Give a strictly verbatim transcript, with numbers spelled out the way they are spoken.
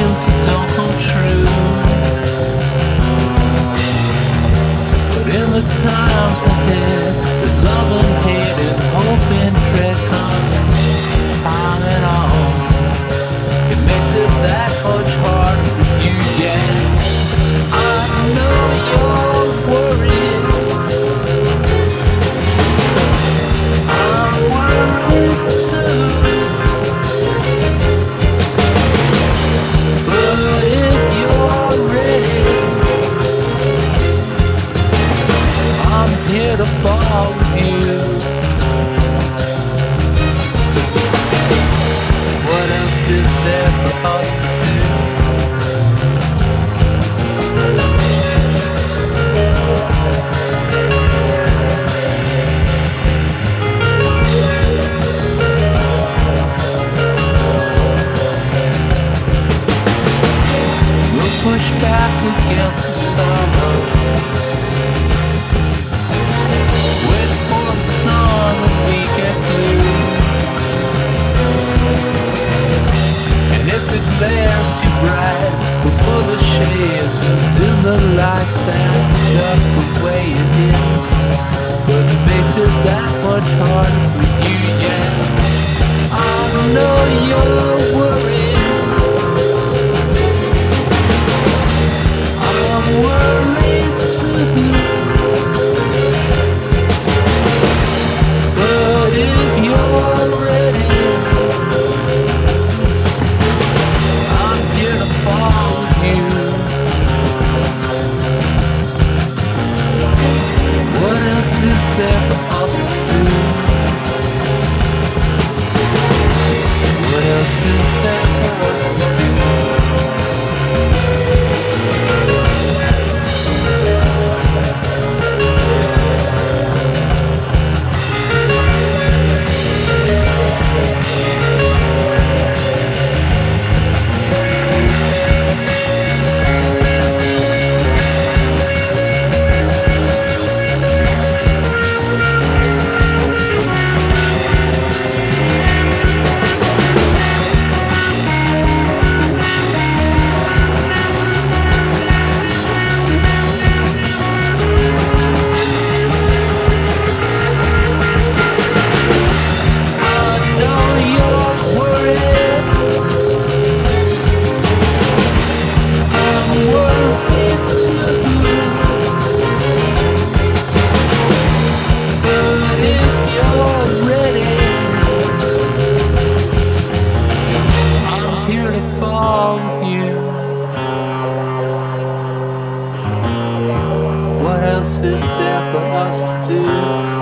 dreams that don't come true. But in the times ahead, there's love and hate and hope and dread coming on and on. It makes it that much harder for you, yeah. I know you're worried. I'm worried too. But if you're ready, I'm here to follow you. What else is there for us to do? We'll push back against the summer, wait for the sun and we get blue. And if it glares too bright, we'll pull the shades, but in the lights, that's just the way it is. But it makes it that much harder for you, yeah. I know you're worried. I'm worried too. But if you're ready, I'm here to follow you. What else is there for us to do? What else is there for us to do? What else is there for us to do?